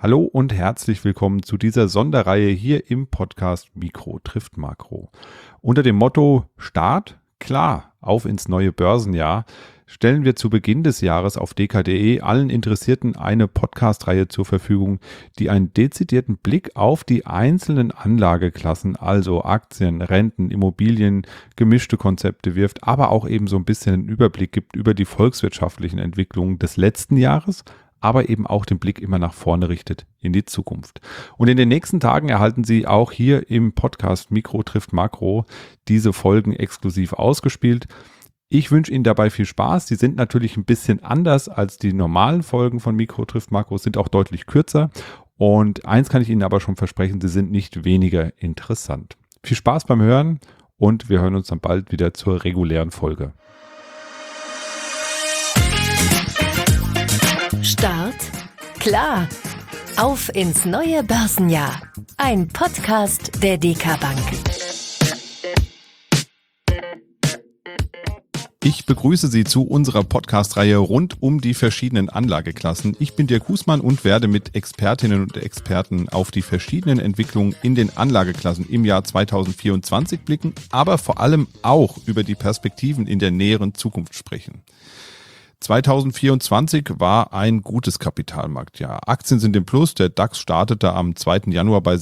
Hallo und herzlich willkommen zu dieser Sonderreihe hier im Podcast Mikro trifft Makro. Unter dem Motto Start, klar, auf ins neue Börsenjahr stellen wir zu Beginn des Jahres auf dk.de allen Interessierten eine Podcast-Reihe zur Verfügung, die einen dezidierten Blick auf die einzelnen Anlageklassen, also Aktien, Renten, Immobilien, gemischte Konzepte wirft, aber auch eben so ein bisschen einen Überblick gibt über die volkswirtschaftlichen Entwicklungen des letzten Jahres, aber eben auch den Blick immer nach vorne richtet in die Zukunft. Und in den nächsten Tagen erhalten Sie auch hier im Podcast Mikro trifft Makro diese Folgen exklusiv ausgespielt. Ich wünsche Ihnen dabei viel Spaß. Die sind natürlich ein bisschen anders als die normalen Folgen von Mikro trifft Makro, sind auch deutlich kürzer. Und eins kann ich Ihnen aber schon versprechen, sie sind nicht weniger interessant. Viel Spaß beim Hören und wir hören uns dann bald wieder zur regulären Folge. Start, klar, auf ins neue Börsenjahr. Ein Podcast der DK Bank. Ich begrüße Sie zu unserer Podcast-Reihe rund um die verschiedenen Anlageklassen. Ich bin Dirk Husmann und werde mit Expertinnen und Experten auf die verschiedenen Entwicklungen in den Anlageklassen im Jahr 2024 blicken, aber vor allem auch über die Perspektiven in der näheren Zukunft sprechen. 2024 war ein gutes Kapitalmarktjahr. Aktien sind im Plus. Der DAX startete am 2. Januar bei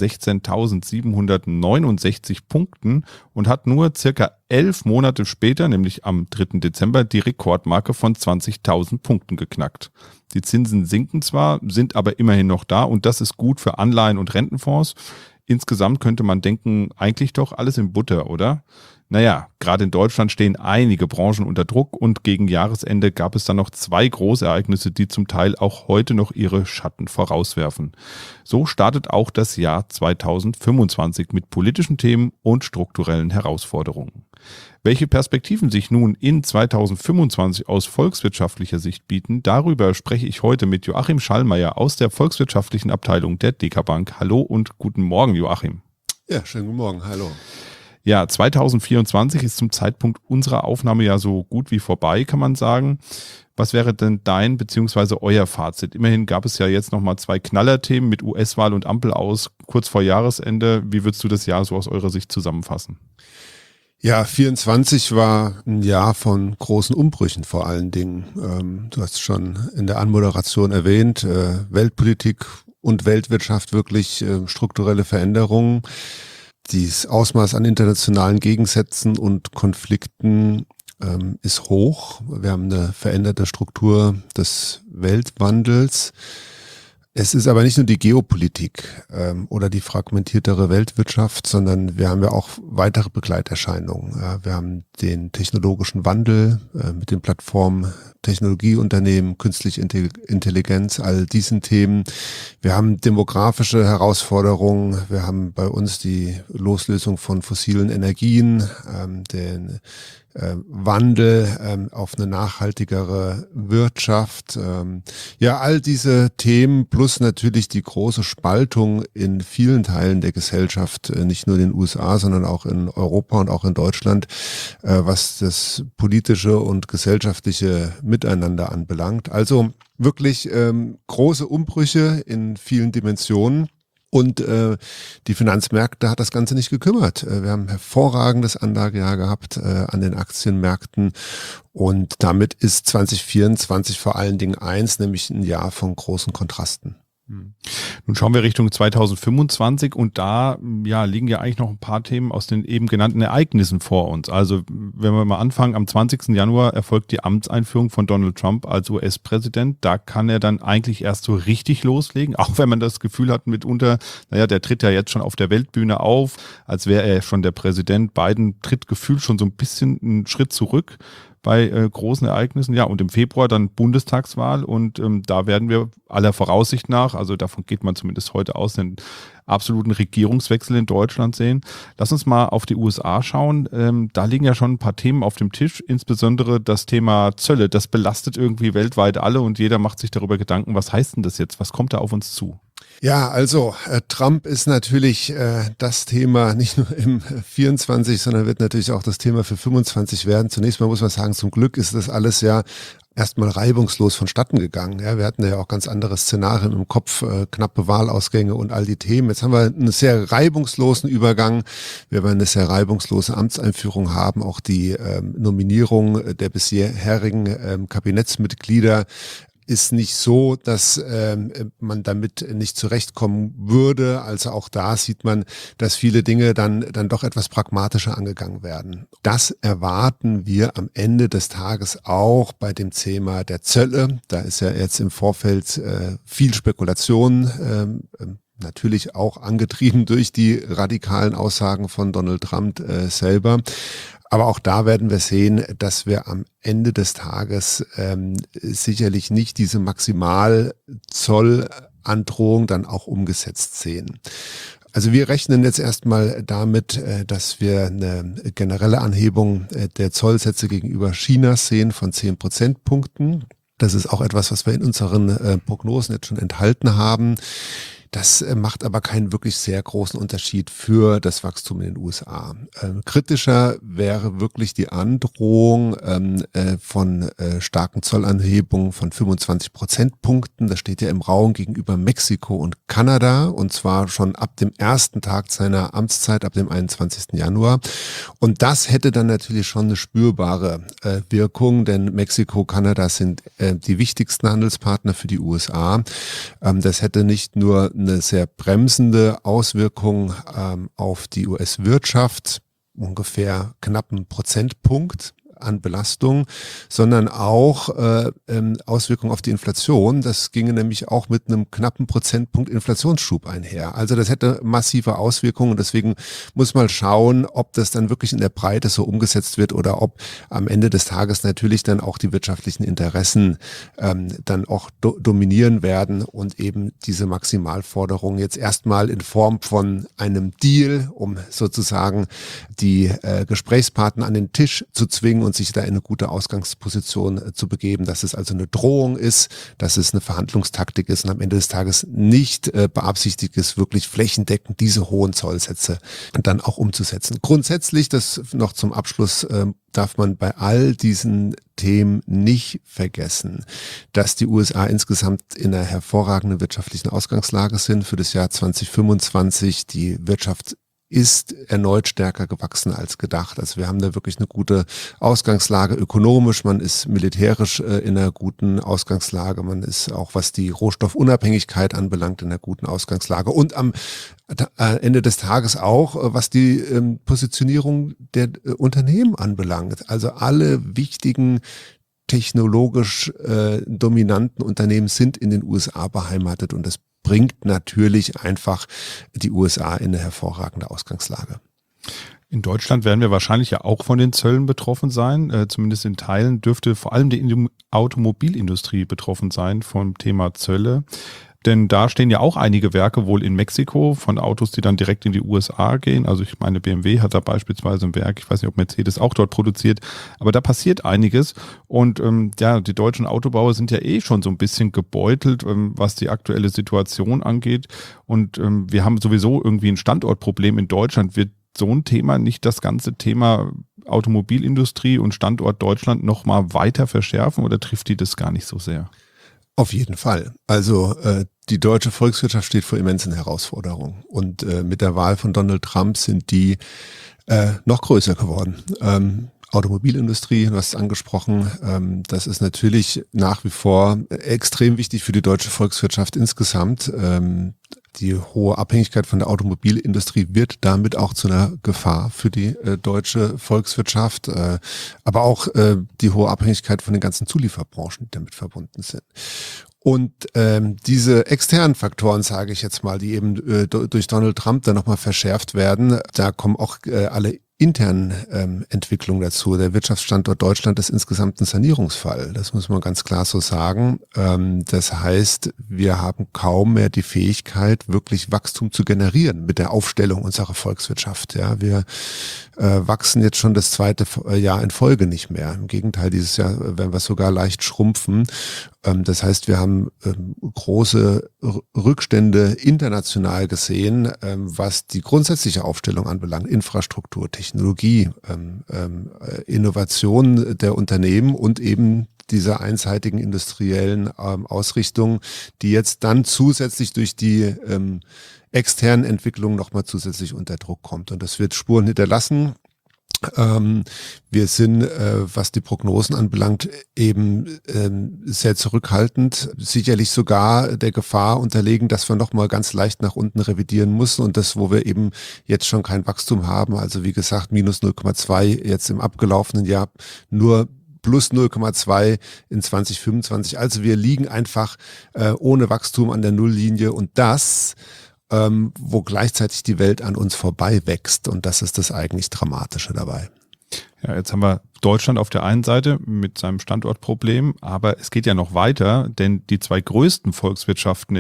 16.769 Punkten und hat nur circa 11 Monate später, nämlich am 3. Dezember, die Rekordmarke von 20.000 Punkten geknackt. Die Zinsen sinken zwar, sind aber immerhin noch da und das ist gut für Anleihen und Rentenfonds. Insgesamt könnte man denken, eigentlich doch alles in Butter, oder? Naja, gerade in Deutschland stehen einige Branchen unter Druck und gegen Jahresende gab es dann noch 2 Großereignisse, die zum Teil auch heute noch ihre Schatten vorauswerfen. So startet auch das Jahr 2025 mit politischen Themen und strukturellen Herausforderungen. Welche Perspektiven sich nun in 2025 aus volkswirtschaftlicher Sicht bieten, darüber spreche ich heute mit Joachim Schallmeier aus der volkswirtschaftlichen Abteilung der DK Bank. Hallo und guten Morgen, Joachim. Ja, schönen guten Morgen, hallo. Ja, 2024 ist zum Zeitpunkt unserer Aufnahme ja so gut wie vorbei, kann man sagen. Was wäre denn dein bzw. euer Fazit? Immerhin gab es ja jetzt nochmal 2 Knallerthemen mit US-Wahl und Ampel aus kurz vor Jahresende. Wie würdest du das Jahr so aus eurer Sicht zusammenfassen? Ja, 24 war ein Jahr von großen Umbrüchen vor allen Dingen. Du hast schon in der Anmoderation erwähnt, Weltpolitik und Weltwirtschaft wirklich strukturelle Veränderungen. Dieses Ausmaß an internationalen Gegensätzen und Konflikten ist hoch. Wir haben eine veränderte Struktur des Weltwandels. Es ist aber nicht nur die Geopolitik oder die fragmentiertere Weltwirtschaft, sondern wir haben ja auch weitere Begleiterscheinungen. Wir haben den technologischen Wandel mit den Plattformen, Technologieunternehmen, künstliche Intelligenz, all diesen Themen. Wir haben demografische Herausforderungen. Wir haben bei uns die Loslösung von fossilen Energien, den Wandel auf eine nachhaltigere Wirtschaft. Ja, all diese Themen plus natürlich die große Spaltung in vielen Teilen der Gesellschaft, nicht nur in den USA, sondern auch in Europa und auch in Deutschland, was das politische und gesellschaftliche Miteinander anbelangt. Also wirklich große Umbrüche in vielen Dimensionen. Und die Finanzmärkte hat das Ganze nicht gekümmert. Wir haben ein hervorragendes Anlagejahr gehabt an den Aktienmärkten und damit ist 2024 vor allen Dingen nämlich ein Jahr von großen Kontrasten. Nun schauen wir Richtung 2025 und da liegen ja eigentlich noch ein paar Themen aus den eben genannten Ereignissen vor uns. Also wenn wir mal anfangen, am 20. Januar erfolgt die Amtseinführung von Donald Trump als US-Präsident. Da kann er dann eigentlich erst so richtig loslegen, auch wenn man das Gefühl hat mitunter, der tritt ja jetzt schon auf der Weltbühne auf, als wäre er schon der Präsident. Biden tritt gefühlt schon so ein bisschen einen Schritt zurück bei großen Ereignissen. Ja, und im Februar dann Bundestagswahl und da werden wir aller Voraussicht nach, also davon geht man zumindest heute aus, den absoluten Regierungswechsel in Deutschland sehen. Lass uns mal auf die USA schauen. Da liegen ja schon ein paar Themen auf dem Tisch, insbesondere das Thema Zölle. Das belastet irgendwie weltweit alle und jeder macht sich darüber Gedanken, was heißt denn das jetzt? Was kommt da auf uns zu? Ja, also Trump ist natürlich das Thema nicht nur im 24, sondern wird natürlich auch das Thema für 25 werden. Zunächst mal muss man sagen, zum Glück ist das alles ja erstmal reibungslos vonstatten gegangen. Ja, wir hatten ja auch ganz andere Szenarien im Kopf, knappe Wahlausgänge und all die Themen. Jetzt haben wir einen sehr reibungslosen Übergang. Wir werden eine sehr reibungslose Amtseinführung haben. Auch die Nominierung der bisherigen Kabinettsmitglieder ist nicht so, dass man damit nicht zurechtkommen würde. Also auch da sieht man, dass viele Dinge dann doch etwas pragmatischer angegangen werden. Das erwarten wir am Ende des Tages auch bei dem Thema der Zölle. Da ist ja jetzt im Vorfeld viel Spekulation, natürlich auch angetrieben durch die radikalen Aussagen von Donald Trump selber. Aber auch da werden wir sehen, dass wir am Ende des Tages sicherlich nicht diese Maximalzollandrohung dann auch umgesetzt sehen. Also wir rechnen jetzt erstmal damit, dass wir eine generelle Anhebung der Zollsätze gegenüber China sehen von 10 Prozentpunkten. Das ist auch etwas, was wir in unseren Prognosen jetzt schon enthalten haben. Das macht aber keinen wirklich sehr großen Unterschied für das Wachstum in den USA. Kritischer wäre wirklich die Androhung von starken Zollanhebungen von 25 Prozentpunkten. Das steht ja im Raum gegenüber Mexiko und Kanada, und zwar schon ab dem ersten Tag seiner Amtszeit, ab dem 21. Januar. Und das hätte dann natürlich schon eine spürbare Wirkung, denn Mexiko, Kanada sind die wichtigsten Handelspartner für die USA. Das hätte nicht nur eine sehr bremsende Auswirkung auf die US-Wirtschaft, ungefähr knappen Prozentpunkt an Belastung, sondern auch Auswirkungen auf die Inflation. Das ginge nämlich auch mit einem knappen Prozentpunkt Inflationsschub einher. Also das hätte massive Auswirkungen, und deswegen muss man schauen, ob das dann wirklich in der Breite so umgesetzt wird oder ob am Ende des Tages natürlich dann auch die wirtschaftlichen Interessen dann auch dominieren werden und eben diese Maximalforderung jetzt erstmal in Form von einem Deal, um sozusagen die Gesprächspartner an den Tisch zu zwingen und sich da in eine gute Ausgangsposition zu begeben, dass es also eine Drohung ist, dass es eine Verhandlungstaktik ist und am Ende des Tages nicht beabsichtigt ist, wirklich flächendeckend diese hohen Zollsätze dann auch umzusetzen. Grundsätzlich, das noch zum Abschluss, darf man bei all diesen Themen nicht vergessen, dass die USA insgesamt in einer hervorragenden wirtschaftlichen Ausgangslage sind für das Jahr 2025. Die Wirtschaft ist erneut stärker gewachsen als gedacht. Also wir haben da wirklich eine gute Ausgangslage ökonomisch, man ist militärisch in einer guten Ausgangslage, man ist auch, was die Rohstoffunabhängigkeit anbelangt, in einer guten Ausgangslage und am Ende des Tages auch, was die Positionierung der Unternehmen anbelangt. Also alle wichtigen technologisch dominanten Unternehmen sind in den USA beheimatet, und das bringt natürlich einfach die USA in eine hervorragende Ausgangslage. In Deutschland werden wir wahrscheinlich ja auch von den Zöllen betroffen sein. Zumindest in Teilen dürfte vor allem die Automobilindustrie betroffen sein vom Thema Zölle. Denn da stehen ja auch einige Werke wohl in Mexiko von Autos, die dann direkt in die USA gehen. Also ich meine, BMW hat da beispielsweise ein Werk, ich weiß nicht, ob Mercedes auch dort produziert, aber da passiert einiges. Und die deutschen Autobauer sind ja schon so ein bisschen gebeutelt, was die aktuelle Situation angeht. Und wir haben sowieso irgendwie ein Standortproblem in Deutschland. Wird so ein Thema nicht das ganze Thema Automobilindustrie und Standort Deutschland nochmal weiter verschärfen, oder trifft die das gar nicht so sehr? Auf jeden Fall. Also die deutsche Volkswirtschaft steht vor immensen Herausforderungen, und mit der Wahl von Donald Trump sind die noch größer geworden. Automobilindustrie, du hast es angesprochen, das ist natürlich nach wie vor extrem wichtig für die deutsche Volkswirtschaft insgesamt. Die hohe Abhängigkeit von der Automobilindustrie wird damit auch zu einer Gefahr für die deutsche Volkswirtschaft, aber auch die hohe Abhängigkeit von den ganzen Zulieferbranchen, die damit verbunden sind. Und diese externen Faktoren, sage ich jetzt mal, die eben durch Donald Trump dann nochmal verschärft werden, da kommen auch alle internen Entwicklungen dazu. Der Wirtschaftsstandort Deutschland ist insgesamt ein Sanierungsfall. Das muss man ganz klar so sagen. Das heißt, wir haben kaum mehr die Fähigkeit, wirklich Wachstum zu generieren mit der Aufstellung unserer Volkswirtschaft. Ja, wir wachsen jetzt schon das zweite Jahr in Folge nicht mehr. Im Gegenteil, dieses Jahr werden wir sogar leicht schrumpfen. Das heißt, wir haben große Rückstände international gesehen, was die grundsätzliche Aufstellung anbelangt, Infrastruktur, Technologie, Innovation der Unternehmen und eben dieser einseitigen industriellen Ausrichtung, die jetzt dann zusätzlich durch die externen Entwicklungen nochmal zusätzlich unter Druck kommt. Und das wird Spuren hinterlassen. Wir sind, was die Prognosen anbelangt, eben sehr zurückhaltend, sicherlich sogar der Gefahr unterlegen, dass wir nochmal ganz leicht nach unten revidieren müssen und das, wo wir eben jetzt schon kein Wachstum haben, also wie gesagt minus 0,2 jetzt im abgelaufenen Jahr, nur plus 0,2 in 2025. Also wir liegen einfach ohne Wachstum an der Nulllinie und das wo gleichzeitig die Welt an uns vorbei wächst. Und das ist das eigentlich Dramatische dabei. Ja, jetzt haben wir Deutschland auf der einen Seite mit seinem Standortproblem, aber es geht ja noch weiter, denn die zwei größten Volkswirtschaften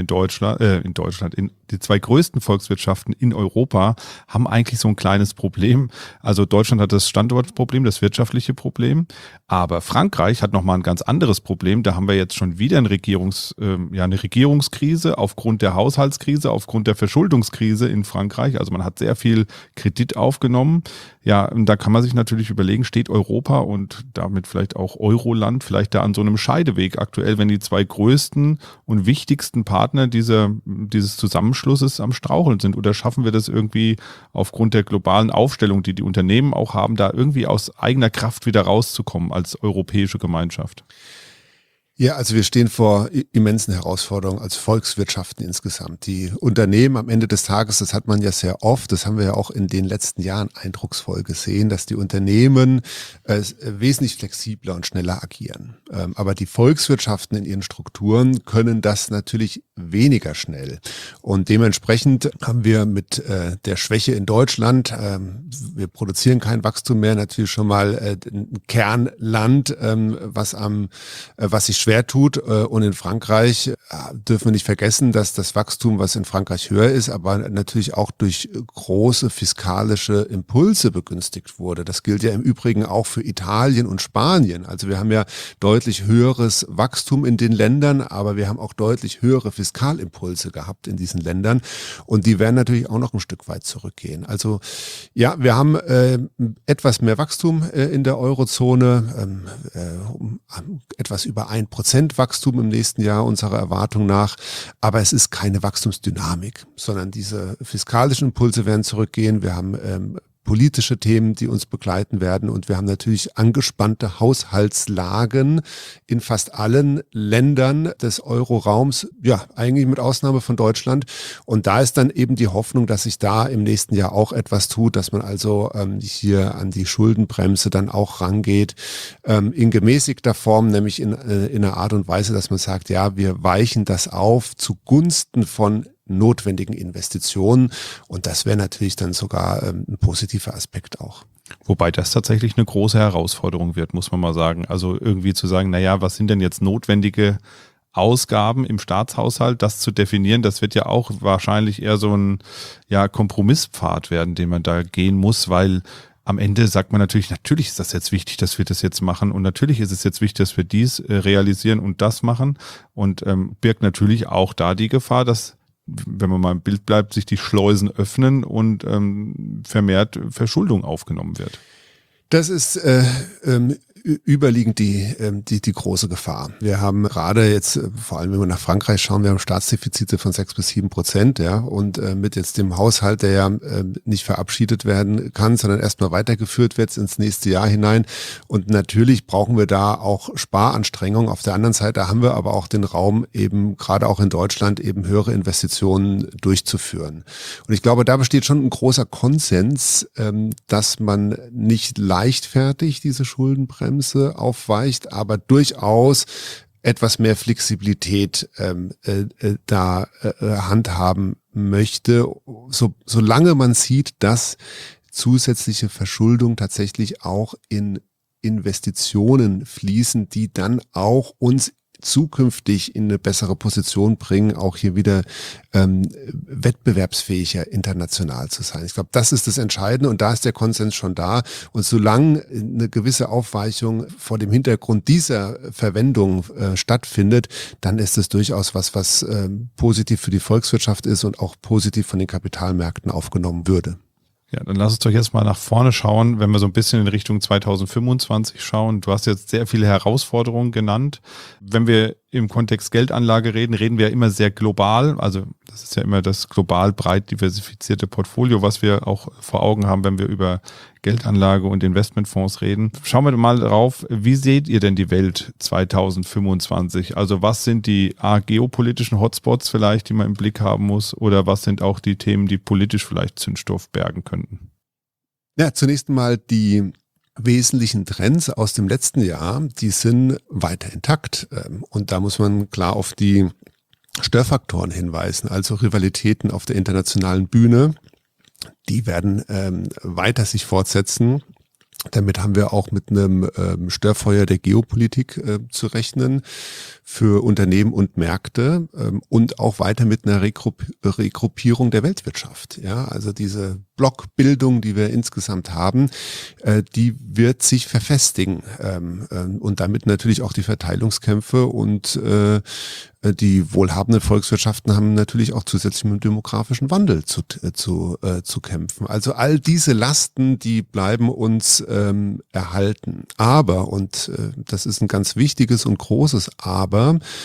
die zwei größten Volkswirtschaften in Europa haben eigentlich so ein kleines Problem. Also Deutschland hat das Standortproblem, das wirtschaftliche Problem, aber Frankreich hat nochmal ein ganz anderes Problem. Da haben wir jetzt schon wieder eine Regierungskrise aufgrund der Haushaltskrise, aufgrund der Verschuldungskrise in Frankreich. Also man hat sehr viel Kredit aufgenommen. Ja, und da kann man sich natürlich überlegen, steht Europa und damit vielleicht auch Euroland vielleicht da an so einem Scheideweg aktuell, wenn die zwei größten und wichtigsten Partner dieses Zusammenschlusses am Straucheln sind? Oder schaffen wir das irgendwie aufgrund der globalen Aufstellung, die die Unternehmen auch haben, da irgendwie aus eigener Kraft wieder rauszukommen als europäische Gemeinschaft? Ja, also wir stehen vor immensen Herausforderungen als Volkswirtschaften insgesamt. Die Unternehmen am Ende des Tages, das hat man ja sehr oft, das haben wir ja auch in den letzten Jahren eindrucksvoll gesehen, dass die Unternehmen wesentlich flexibler und schneller agieren. Aber die Volkswirtschaften in ihren Strukturen können das natürlich weniger schnell. Und dementsprechend haben wir mit der Schwäche in Deutschland, wir produzieren kein Wachstum mehr, natürlich schon mal ein Kernland, was sich schwer tut. Und in Frankreich dürfen wir nicht vergessen, dass das Wachstum, was in Frankreich höher ist, aber natürlich auch durch große fiskalische Impulse begünstigt wurde. Das gilt ja im Übrigen auch für Italien und Spanien. Also wir haben ja deutlich höheres Wachstum in den Ländern, aber wir haben auch deutlich höhere Fiskalimpulse gehabt in diesen Ländern. Und die werden natürlich auch noch ein Stück weit zurückgehen. Also ja, wir haben etwas mehr Wachstum in der Eurozone, etwas über 1% Wachstum im nächsten Jahr unserer Erwartung nach, aber es ist keine Wachstumsdynamik, sondern diese fiskalischen Impulse werden zurückgehen. Wir haben politische Themen, die uns begleiten werden und wir haben natürlich angespannte Haushaltslagen in fast allen Ländern des Euroraums, ja, eigentlich mit Ausnahme von Deutschland. Und da ist dann eben die Hoffnung, dass sich da im nächsten Jahr auch etwas tut, dass man also hier an die Schuldenbremse dann auch rangeht, in gemäßigter Form, nämlich in einer Art und Weise, dass man sagt, ja, wir weichen das auf zugunsten von notwendigen Investitionen und das wäre natürlich dann sogar ein positiver Aspekt auch. Wobei das tatsächlich eine große Herausforderung wird, muss man mal sagen. Also irgendwie zu sagen, naja, was sind denn jetzt notwendige Ausgaben im Staatshaushalt, das zu definieren, das wird ja auch wahrscheinlich eher so ein Kompromisspfad werden, den man da gehen muss, weil am Ende sagt man natürlich ist das jetzt wichtig, dass wir das jetzt machen und natürlich ist es jetzt wichtig, dass wir dies realisieren und das machen und birgt natürlich auch da die Gefahr, dass, wenn man mal im Bild bleibt, sich die Schleusen öffnen und vermehrt Verschuldung aufgenommen wird. Das ist überliegend die große Gefahr. Wir haben gerade jetzt, vor allem wenn wir nach Frankreich schauen, wir haben Staatsdefizite von 6-7%, ja, und mit jetzt dem Haushalt, der ja nicht verabschiedet werden kann, sondern erstmal weitergeführt wird ins nächste Jahr hinein. Und natürlich brauchen wir da auch Sparanstrengungen. Auf der anderen Seite haben wir aber auch den Raum, eben gerade auch in Deutschland eben höhere Investitionen durchzuführen. Und ich glaube, da besteht schon ein großer Konsens, dass man nicht leichtfertig diese Schuldenbremse aufweicht, aber durchaus etwas mehr Flexibilität handhaben möchte, solange man sieht, dass zusätzliche Verschuldung tatsächlich auch in Investitionen fließen, die dann auch uns zukünftig in eine bessere Position bringen, auch hier wieder wettbewerbsfähiger international zu sein. Ich glaube, das ist das Entscheidende und da ist der Konsens schon da. Und solange eine gewisse Aufweichung vor dem Hintergrund dieser Verwendung stattfindet, dann ist es durchaus was positiv für die Volkswirtschaft ist und auch positiv von den Kapitalmärkten aufgenommen würde. Ja, dann lass uns doch jetzt mal nach vorne schauen, wenn wir so ein bisschen in Richtung 2025 schauen. Du hast jetzt sehr viele Herausforderungen genannt. Wenn wir im Kontext Geldanlage reden, reden wir ja immer sehr global. Also das ist ja immer das global breit diversifizierte Portfolio, was wir auch vor Augen haben, wenn wir über Geldanlage und Investmentfonds reden. Schauen wir mal drauf, wie seht ihr denn die Welt 2025? Also was sind die geopolitischen Hotspots vielleicht, die man im Blick haben muss? Oder was sind auch die Themen, die politisch vielleicht Zündstoff bergen könnten? Ja, zunächst mal die wesentlichen Trends aus dem letzten Jahr, die sind weiter intakt. Und da muss man klar auf die Störfaktoren hinweisen, also Rivalitäten auf der internationalen Bühne. Die werden weiter sich fortsetzen. Damit haben wir auch mit einem Störfeuer der Geopolitik zu rechnen für Unternehmen und Märkte und auch weiter mit einer Regruppierung der Weltwirtschaft. Ja, also diese Blockbildung, die wir insgesamt haben, die wird sich verfestigen und damit natürlich auch die Verteilungskämpfe und die wohlhabenden Volkswirtschaften haben natürlich auch zusätzlich mit dem demografischen Wandel zu kämpfen. Also all diese Lasten, die bleiben uns erhalten. Aber, und das ist ein ganz wichtiges und großes Aber,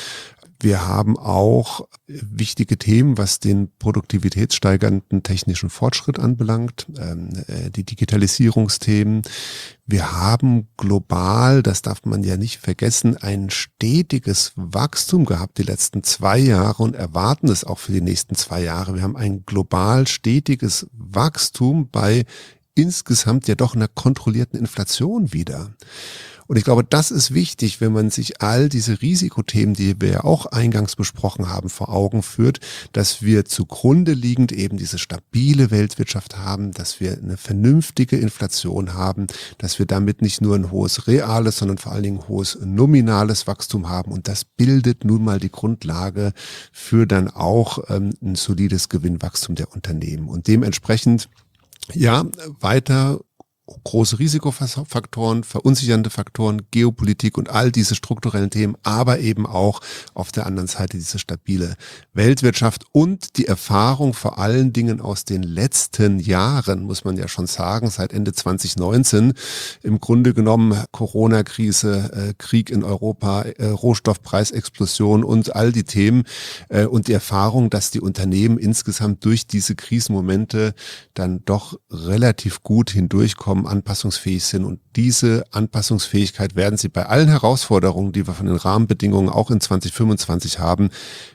wir haben auch wichtige Themen, was den produktivitätssteigernden technischen Fortschritt anbelangt, die Digitalisierungsthemen. Wir haben global, das darf man ja nicht vergessen, ein stetiges Wachstum gehabt die letzten 2 Jahre und erwarten es auch für die nächsten 2 Jahre. Wir haben ein global stetiges Wachstum bei insgesamt ja doch einer kontrollierten Inflation wieder. Und ich glaube, das ist wichtig, wenn man sich all diese Risikothemen, die wir ja auch eingangs besprochen haben, vor Augen führt, dass wir zugrunde liegend eben diese stabile Weltwirtschaft haben, dass wir eine vernünftige Inflation haben, dass wir damit nicht nur ein hohes reales, sondern vor allen Dingen ein hohes nominales Wachstum haben. Und das bildet nun mal die Grundlage für dann auch ein solides Gewinnwachstum der Unternehmen. Und dementsprechend, ja, weiter große Risikofaktoren, verunsichernde Faktoren, Geopolitik und all diese strukturellen Themen, aber eben auch auf der anderen Seite diese stabile Weltwirtschaft und die Erfahrung vor allen Dingen aus den letzten Jahren, muss man ja schon sagen, seit Ende 2019, im Grunde genommen Corona-Krise, Krieg in Europa, Rohstoffpreisexplosion und all die Themen und die Erfahrung, dass die Unternehmen insgesamt durch diese Krisenmomente dann doch relativ gut hindurchkommen, anpassungsfähig sind und diese Anpassungsfähigkeit werden sie bei allen Herausforderungen, die wir von den Rahmenbedingungen auch in 2025 haben,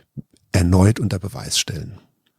erneut unter Beweis stellen.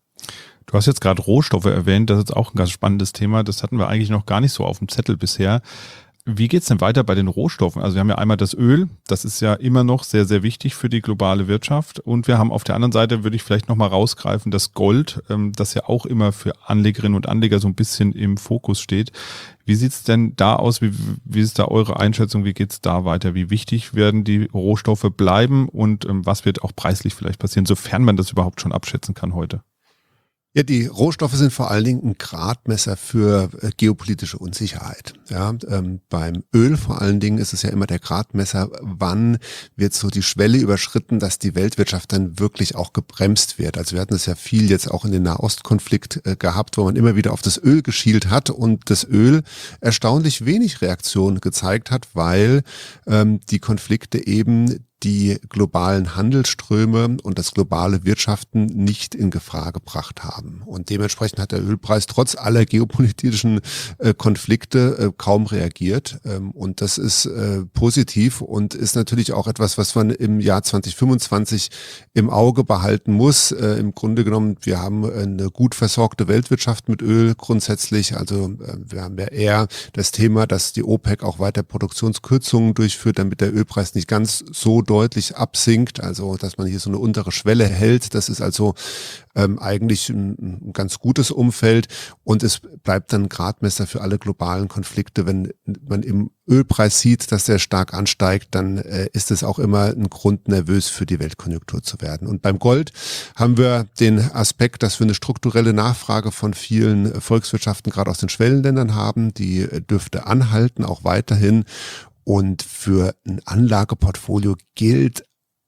Du hast jetzt gerade Rohstoffe erwähnt, das ist auch ein ganz spannendes Thema, das hatten wir eigentlich noch gar nicht so auf dem Zettel bisher. Wie geht's denn weiter bei den Rohstoffen? Also wir haben ja einmal das Öl, das ist ja immer noch sehr, sehr wichtig für die globale Wirtschaft. Und wir haben auf der anderen Seite, würde ich vielleicht nochmal rausgreifen, das Gold, das ja auch immer für Anlegerinnen und Anleger so ein bisschen im Fokus steht. Wie sieht's denn da aus? Wie ist da eure Einschätzung? Wie geht's da weiter? Wie wichtig werden die Rohstoffe bleiben? Und was wird auch preislich vielleicht passieren, sofern man das überhaupt schon abschätzen kann heute? Ja, die Rohstoffe sind vor allen Dingen ein Gradmesser für geopolitische Unsicherheit. Ja, beim Öl vor allen Dingen ist es ja immer der Gradmesser, wann wird so die Schwelle überschritten, dass die Weltwirtschaft dann wirklich auch gebremst wird. Also wir hatten es ja viel jetzt auch in den Nahostkonflikt gehabt, wo man immer wieder auf das Öl geschielt hat und das Öl erstaunlich wenig Reaktion gezeigt hat, weil die Konflikte eben die globalen Handelsströme und das globale Wirtschaften nicht in Gefahr gebracht haben. Und dementsprechend hat der Ölpreis trotz aller geopolitischen Konflikte kaum reagiert. Und das ist positiv und ist natürlich auch etwas, was man im Jahr 2025 im Auge behalten muss. Im Grunde genommen, wir haben eine gut versorgte Weltwirtschaft mit Öl grundsätzlich. Also wir haben ja eher das Thema, dass die OPEC auch weiter Produktionskürzungen durchführt, damit der Ölpreis nicht ganz so deutlich absinkt, also dass man hier so eine untere Schwelle hält. Das ist also eigentlich ein ganz gutes Umfeld und es bleibt dann Gradmesser für alle globalen Konflikte. Wenn man im Ölpreis sieht, dass der stark ansteigt, dann ist es auch immer ein Grund, nervös für die Weltkonjunktur zu werden. Und beim Gold haben wir den Aspekt, dass wir eine strukturelle Nachfrage von vielen Volkswirtschaften gerade aus den Schwellenländern haben. Die dürfte anhalten, auch weiterhin. Und für ein Anlageportfolio gilt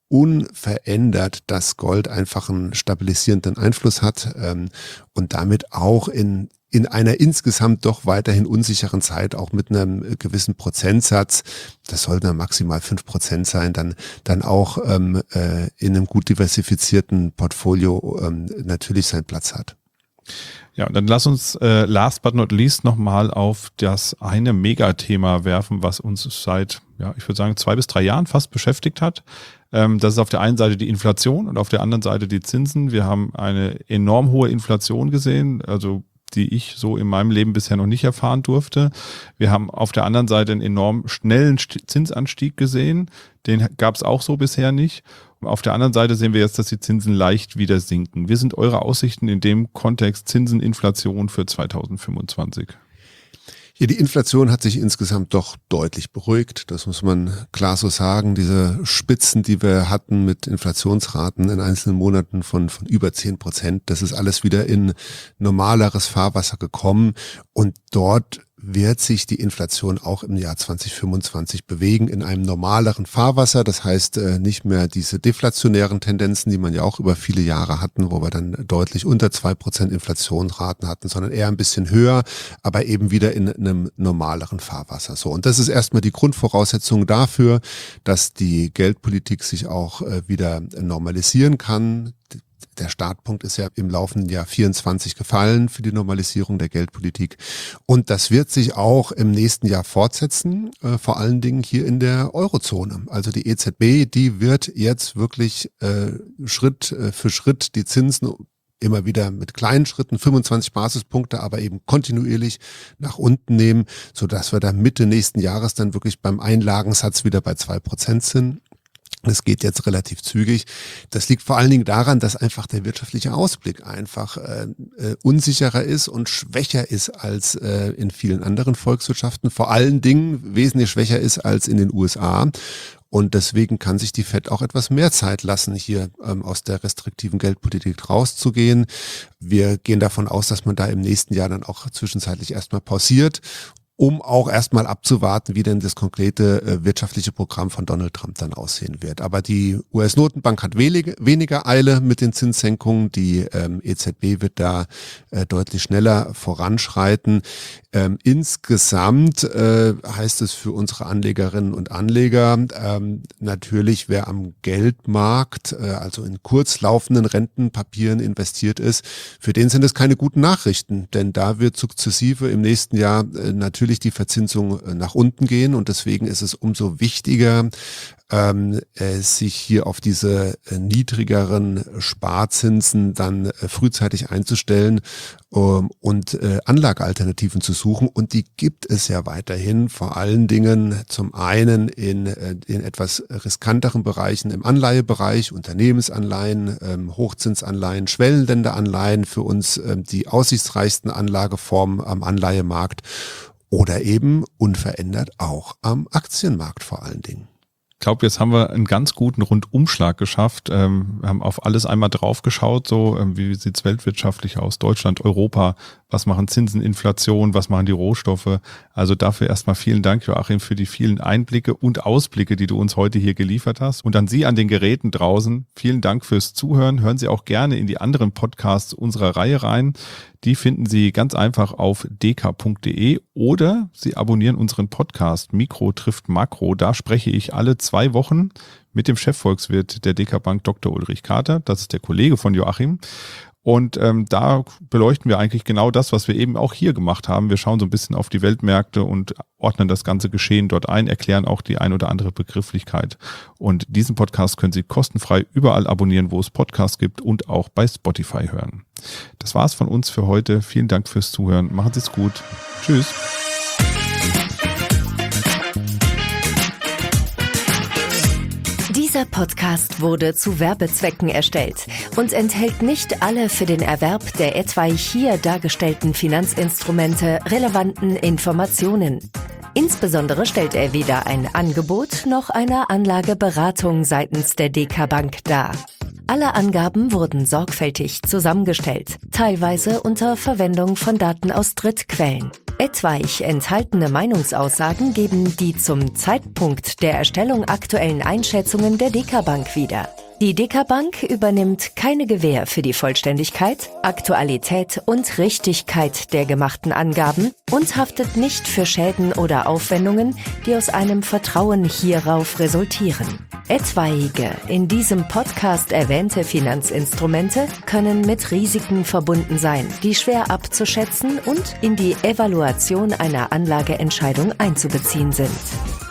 unverändert, dass Gold einfach einen stabilisierenden Einfluss hat und damit auch in einer insgesamt doch weiterhin unsicheren Zeit auch mit einem gewissen Prozentsatz, das sollten dann maximal 5% sein, dann auch in einem gut diversifizierten Portfolio natürlich seinen Platz hat. Ja, dann lass uns last but not least nochmal auf das eine Megathema werfen, was uns seit, ich würde sagen 2 bis 3 Jahren fast beschäftigt hat. Das ist auf der einen Seite die Inflation und auf der anderen Seite die Zinsen. Wir haben eine enorm hohe Inflation gesehen, also die ich so in meinem Leben bisher noch nicht erfahren durfte. Wir haben auf der anderen Seite einen enorm schnellen Zinsanstieg gesehen. Den gab es auch so bisher nicht. Auf der anderen Seite sehen wir jetzt, dass die Zinsen leicht wieder sinken. Wie sind eure Aussichten in dem Kontext Zinsen, Inflation für 2025? Ja, die Inflation hat sich insgesamt doch deutlich beruhigt. Das muss man klar so sagen. Diese Spitzen, die wir hatten mit Inflationsraten in einzelnen Monaten von über 10%, das ist alles wieder in normaleres Fahrwasser gekommen. Und dort wird sich die Inflation auch im Jahr 2025 bewegen in einem normaleren Fahrwasser. Das heißt nicht mehr diese deflationären Tendenzen, die man ja auch über viele Jahre hatten, wo wir dann deutlich unter 2% Inflationsraten hatten, sondern eher ein bisschen höher, aber eben wieder in einem normaleren Fahrwasser. So, und das ist erstmal die Grundvoraussetzung dafür, dass die Geldpolitik sich auch wieder normalisieren kann. Der Startpunkt ist ja im laufenden Jahr 24 gefallen für die Normalisierung der Geldpolitik. Und das wird sich auch im nächsten Jahr fortsetzen, vor allen Dingen hier in der Eurozone. Also die EZB, die wird jetzt wirklich Schritt für Schritt die Zinsen immer wieder mit kleinen Schritten, 25 Basispunkte, aber eben kontinuierlich nach unten nehmen, sodass wir dann Mitte nächsten Jahres dann wirklich beim Einlagensatz wieder bei 2% sind. Das geht jetzt relativ zügig. Das liegt vor allen Dingen daran, dass einfach der wirtschaftliche Ausblick einfach unsicherer ist und schwächer ist als in vielen anderen Volkswirtschaften. Vor allen Dingen wesentlich schwächer ist als in den USA. Und deswegen kann sich die FED auch etwas mehr Zeit lassen, hier aus der restriktiven Geldpolitik rauszugehen. Wir gehen davon aus, dass man da im nächsten Jahr dann auch zwischenzeitlich erstmal pausiert, um auch erstmal abzuwarten, wie denn das konkrete wirtschaftliche Programm von Donald Trump dann aussehen wird. Aber die US-Notenbank hat weniger Eile mit den Zinssenkungen. Die EZB wird da deutlich schneller voranschreiten. Insgesamt heißt es für unsere Anlegerinnen und Anleger natürlich, wer am Geldmarkt, also in kurzlaufenden Rentenpapieren investiert ist, für den sind es keine guten Nachrichten, denn da wird sukzessive im nächsten Jahr natürlich die Verzinsung nach unten gehen und deswegen ist es umso wichtiger, sich hier auf diese niedrigeren Sparzinsen dann frühzeitig einzustellen und Anlagealternativen zu suchen. Und die gibt es ja weiterhin, vor allen Dingen zum einen in etwas riskanteren Bereichen im Anleihebereich, Unternehmensanleihen, Hochzinsanleihen, Schwellenländeranleihen, für uns die aussichtsreichsten Anlageformen am Anleihemarkt oder eben unverändert auch am Aktienmarkt vor allen Dingen. Ich glaube, jetzt haben wir einen ganz guten Rundumschlag geschafft. Wir haben auf alles einmal drauf geschaut, so wie sieht's weltwirtschaftlich aus, Deutschland, Europa, was machen Zinsen, Inflation, was machen die Rohstoffe. Also dafür erstmal vielen Dank, Joachim, für die vielen Einblicke und Ausblicke, die du uns heute hier geliefert hast. Und an Sie an den Geräten draußen, vielen Dank fürs Zuhören. Hören Sie auch gerne in die anderen Podcasts unserer Reihe rein. Die finden Sie ganz einfach auf dk.de oder Sie abonnieren unseren Podcast Mikro trifft Makro. Da spreche ich alle 2 Wochen mit dem Chefvolkswirt der DK Bank, Dr. Ulrich Kater. Das ist der Kollege von Joachim. Und da beleuchten wir eigentlich genau das, was wir eben auch hier gemacht haben. Wir schauen so ein bisschen auf die Weltmärkte und ordnen das ganze Geschehen dort ein, erklären auch die ein oder andere Begrifflichkeit. Und diesen Podcast können Sie kostenfrei überall abonnieren, wo es Podcasts gibt und auch bei Spotify hören. Das war's von uns für heute. Vielen Dank fürs Zuhören. Machen Sie es gut. Tschüss. Dieser Dieser Podcast wurde zu Werbezwecken erstellt und enthält nicht alle für den Erwerb der etwaig hier dargestellten Finanzinstrumente relevanten Informationen. Insbesondere stellt er weder ein Angebot noch eine Anlageberatung seitens der DK Bank dar. Alle Angaben wurden sorgfältig zusammengestellt, teilweise unter Verwendung von Daten aus Drittquellen. Etwaig enthaltene Meinungsaussagen geben die zum Zeitpunkt der Erstellung aktuellen Einschätzungen der DK Bank wieder. Die DK Bank übernimmt keine Gewähr für die Vollständigkeit, Aktualität und Richtigkeit der gemachten Angaben und haftet nicht für Schäden oder Aufwendungen, die aus einem Vertrauen hierauf resultieren. Etwaige in diesem Podcast erwähnte Finanzinstrumente können mit Risiken verbunden sein, die schwer abzuschätzen und in die Evaluation einer Anlageentscheidung einzubeziehen sind.